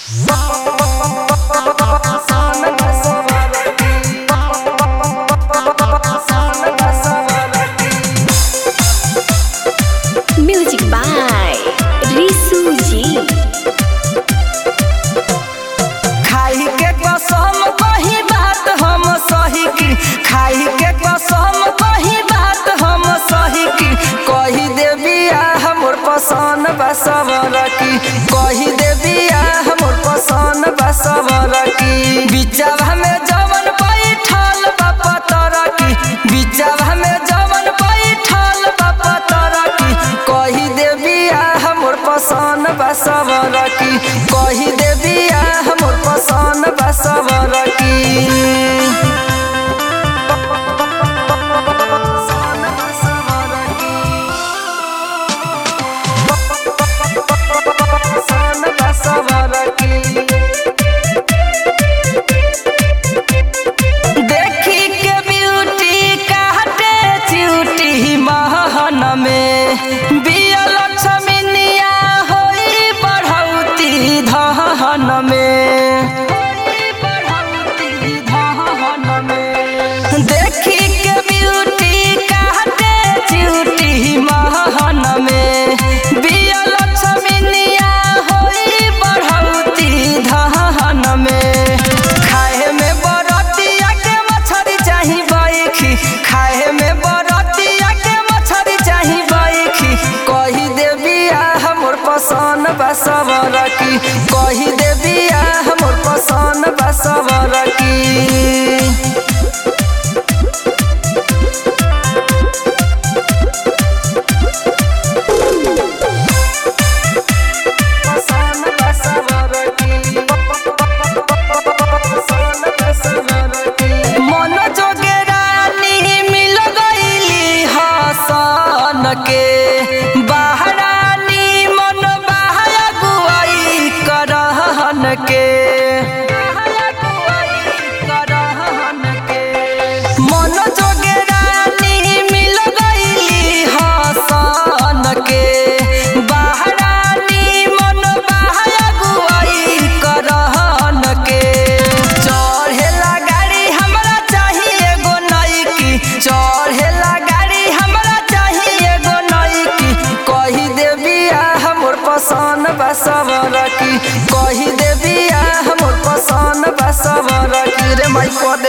Music by Risu जी। खाई के कसम कही बात हम सही की, खाई के कसम कही बात हम सही की। कही देबिया हमर पसंद बा सवर की, कही देबिया हमर पसंद बा सवर की। बिचवा में जवन बैठल बा पतर की, बिचवा में जवन बैठल बा पतर की। कही देबिया हमर पसंद बा सवर की, कही देबिया हमर पसंद बा सवर की। देखी के ब्यूटी काटे च्यूटी महन में, बिया लक्ष्मीनिया होई बढ़ौती धहन में। देखी के ब्यूटी काटे च्यूटी महन में, बिया लक्ष्मीनिया होई बढ़ौती धहन में। खाए में बरतिया के मछरी चाही बैखी, खाए में बरतिया के मछरी चाही बैखी। कही देबिया हमर पसंद बा सवर की, कही देबिया हमर पसंद बा सवर की। मन जोगे रानी मिल गईली हसन के, बहरानी मन बहाया गुआई करहन के। मन जोगे रानी मिल गईली हसन के, बहरानी मन बहाया गुआई करहन के। चढ़ेला गाड़ी हमरा चाहिए एगो नईकी, चढ़ेला गाड़ी हमरा चाहिए एगो नईकी। कही देबिया हमर पसंद बा सवर की, कही देबिया हमर पसंद बा सवर की। रे माई